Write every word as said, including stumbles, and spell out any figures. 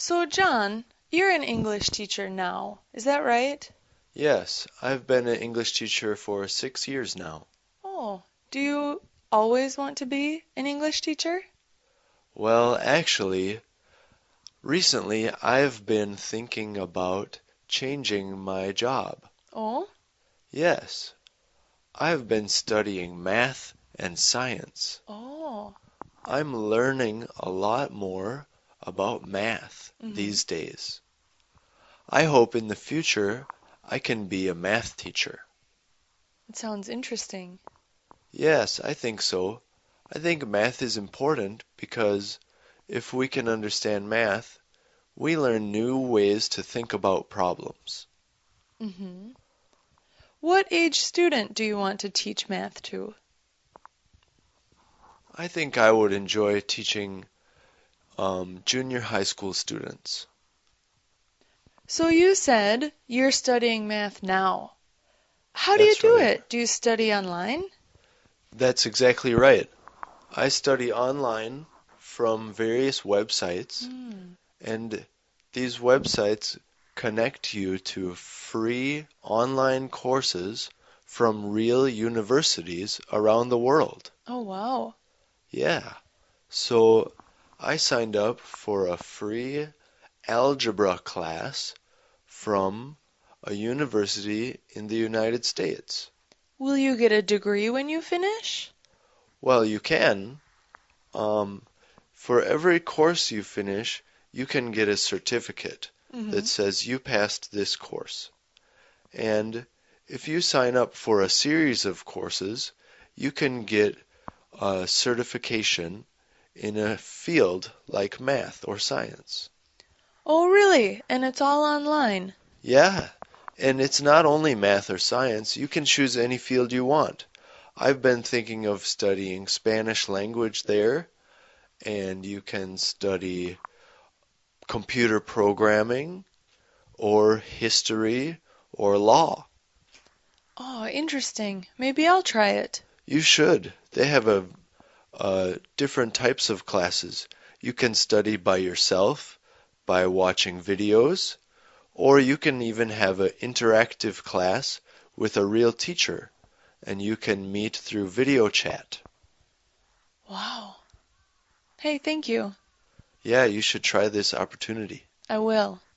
So, John, you're an English teacher now, is that right? Yes, I've been an English teacher for six years now. Oh, do you always want to be an English teacher? Well, actually, recently I've been thinking about changing my job. Oh, Yes, I've been studying math and science. oh. I'm learning a lot more about math Mm-hmm. these days. I hope in the future I can be a math teacher. It sounds interesting. Yes, I think so. I think math is important because if we can understand math, we learn new ways to think about problems. Mm-hmm. What age student do you want to teach math to? I think I would enjoy teaching um, junior high school students. So you said you're studying math now. How do you That's do right. it? Do you study online? That's exactly right. I study online from various websites, Hmm. and these websites connect you to free online courses from real universities around the world. Oh, wow. Yeah. So I signed up for a free algebra class from a university in the United States. Will you get a degree when you finish? Well, you can. Um, for every course you finish, you can get a certificate Mm-hmm. that says you passed this course. And if you sign up for a series of courses, you can get a certification in a field like math or science. Oh, really? And it's all online? Yeah, and it's not only math or science, you can choose any field you want. I've been thinking of studying Spanish language there, and you can study computer programming or history or law. Oh, interesting. Maybe I'll try it. You should. They have a, uh, different types of classes. You can study by yourself, by watching videos, or you can even have an interactive class with a real teacher, and you can meet through video chat. Wow. Hey, thank you. Yeah, you should try this opportunity. I will.